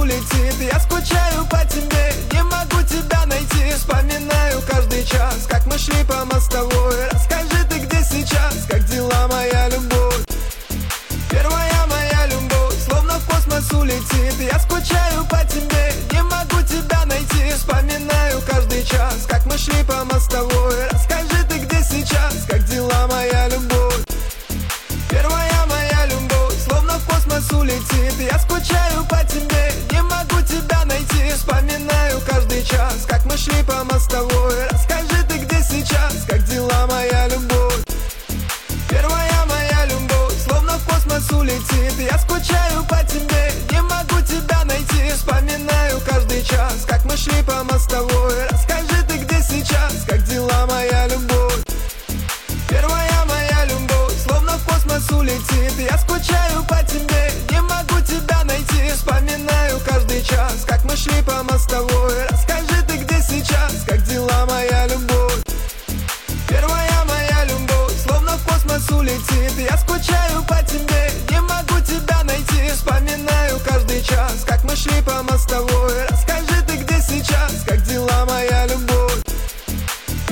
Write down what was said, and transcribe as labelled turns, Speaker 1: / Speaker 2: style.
Speaker 1: улетит. Я скучаю по тебе, не могу тебя найти. Вспоминаю каждый час, как мы шли по мостовой. Расскажи, ты где сейчас, как дела, моя любовь? Первая моя любовь, словно в космос улетит. Я скучаю по тебе, не могу тебя найти. Вспоминаю каждый час, как мы шли по мостовой. Расскажи, ты где сейчас, как дела, моя любовь? Первая моя любовь, словно в космос улетит. Я скучаю по тебе, не могу тебя найти. Вспоминаю каждый час, как мы шли по мостовой. Расскажи, ты где сейчас, как дела, моя любовь? Первая моя любовь, словно в космос улетит. Я скучаю по тебе, не могу тебя найти. Вспоминаю каждый час, как мы шли по мостовой. Расскажи, ты где сейчас, как дела, моя любовь? Первая моя любовь, словно в космос улетит. Я скучаю по тебе, не могу тебя найти. Вспоминаю каждый час, как мы шли по мостовой. Расскажи, ты где сейчас, как дела, моя любовь? Первая моя любовь, словно в космос улетит. Я скучаю